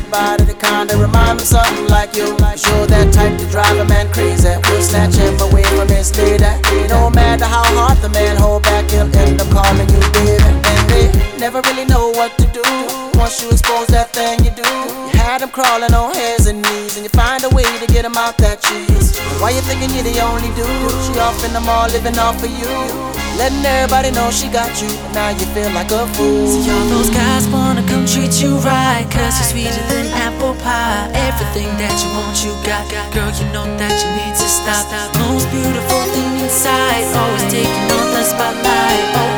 that body, the kind that remind me something like you. Sure that type to drive a man crazy. Will snatch him away from his lady. No matter how hard the man hold back, he'll end up calling you baby. And they never really know what to do. Once you expose that thing you do, you had him crawling on hands and knees, and you find a way to get him out that cheese. Why you thinking you're the only dude? She off in the mall living off of you, letting everybody know she got you, but now you feel like a fool. See, all those guys wanna come treat you right, 'cause you're sweeter than apple pie. Everything that you want, you got. Girl, you know that you need to stop. Most beautiful thing inside, always taking on the spotlight.